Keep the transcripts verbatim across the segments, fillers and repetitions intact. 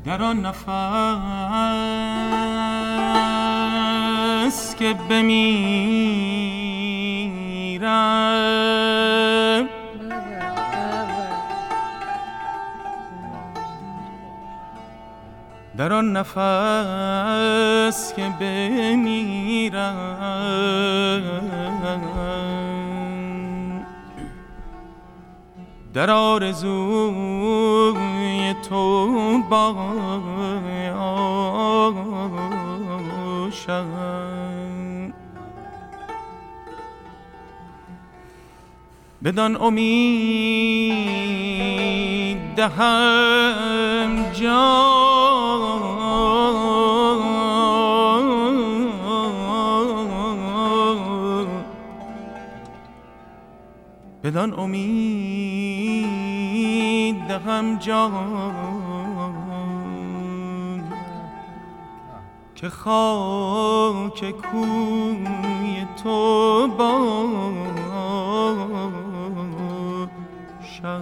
در آن نفس که بمیرم، در آن نفس که بمیرم، در آرزوی تو باشم، بدان امید دهم جان، بدان امید دهم جان که خاک کوی تو باشم.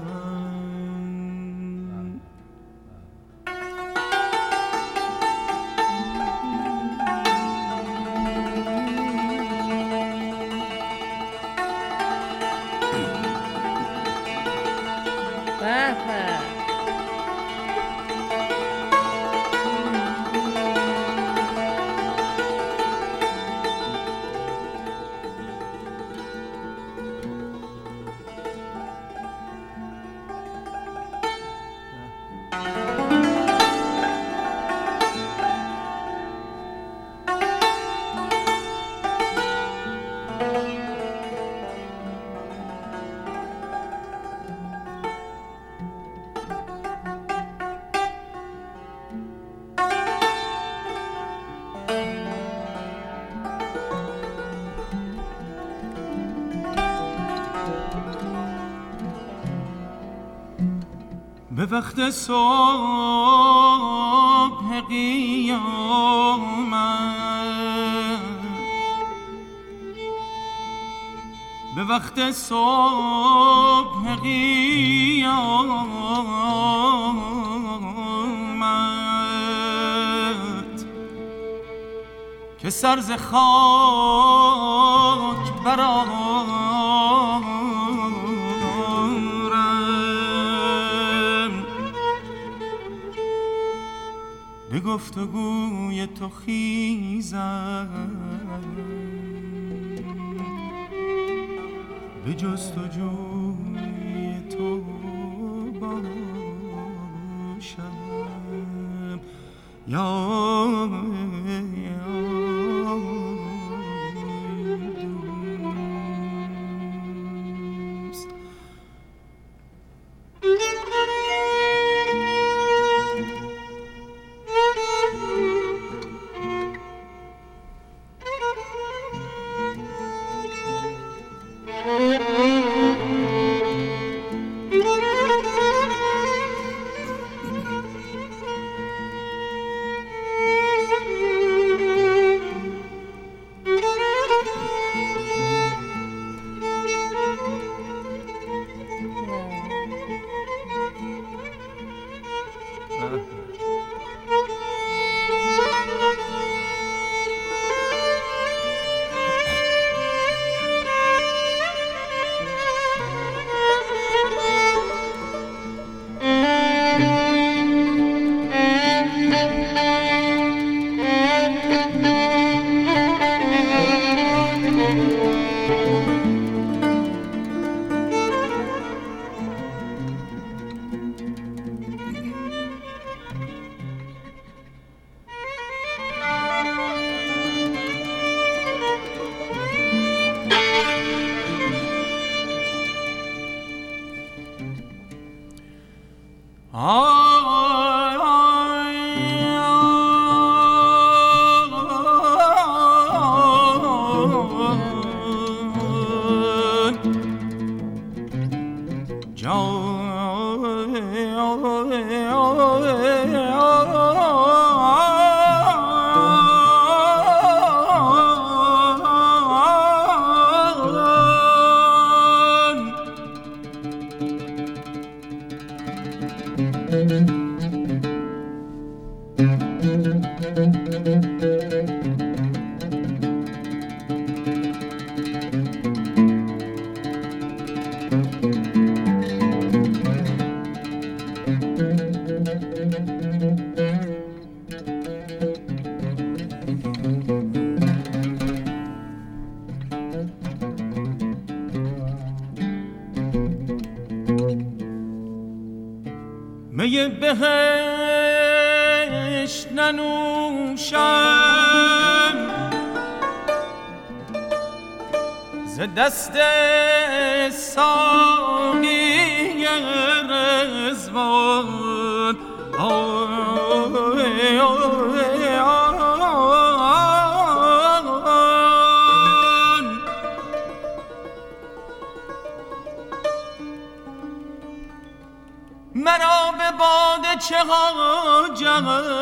به وقت صبح قیامت، به وقت صبح قیامت که سر ز خاک برآورم، به گفتگوی تو خیزم، به جستجوی تو باشم. یا دوست می بهشت ننوشم ز دست ساقی رضوان مرا به باده چه حاجت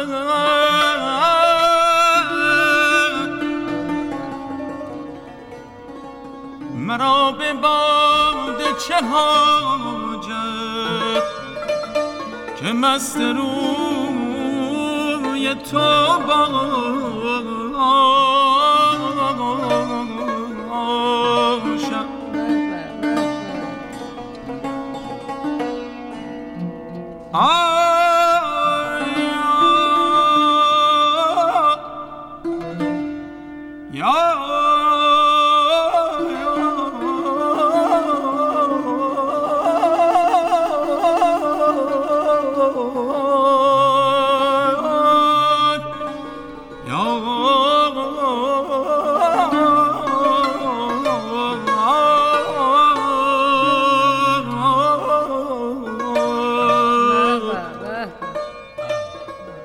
مرا به باده چه حاجت که مست روی تو باشم آه